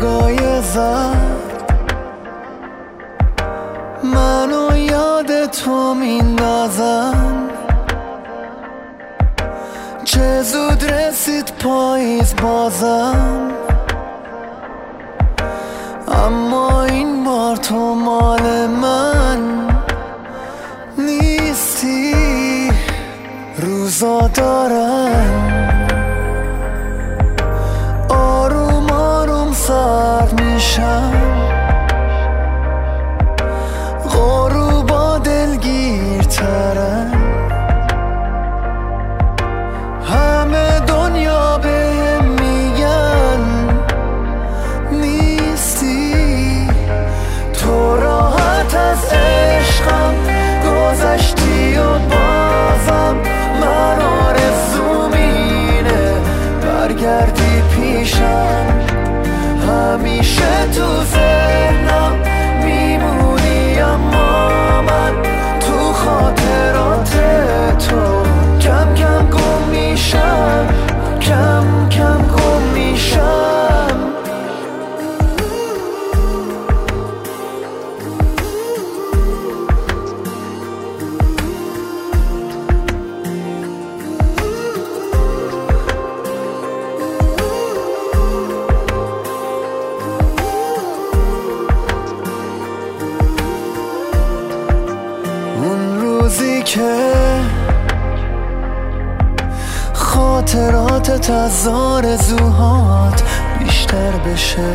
برگای زرد منو یاد تو میندازن. چه زود رسید پاییز بازم، اما این بار تو مال من نیستی. روزا دارن آروم آروم سرد میشن، غروبا دلگیرترن. همه دنیا بهم میگن نیستی. تو راحت از عشقم گذشتی و بازم من آرزوم اینه برگردی پیشم. همیشه تو ذهنم میمونی، اما من تو خاطرات تو کم کم گم میشم، کم کم گم میشم. اون روزی که خاطراتت از آرزوهات بیشتر بشه،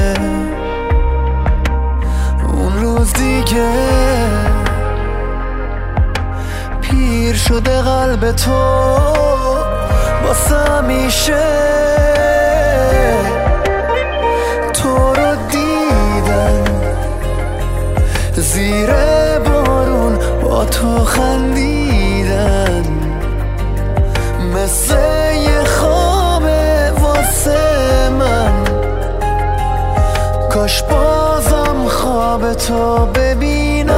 اون روز دیگه پیر شده قلب تو واسه همیشه. تو رو دیدن زیر بارون با تو خندیدن، مثل یه خوابه واسه من. کاش بازم خواب تو ببینم.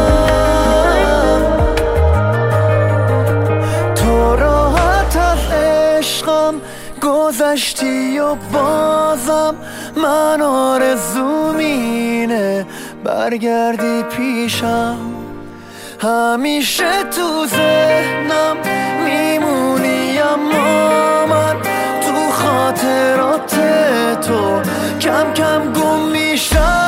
تو راحت از عشقم گذشتی و بازم من آرزوم اینه برگردی پیشم. همیشه تو ذهنم میمونی، اما من تو خاطرات تو کم کم گم میشم.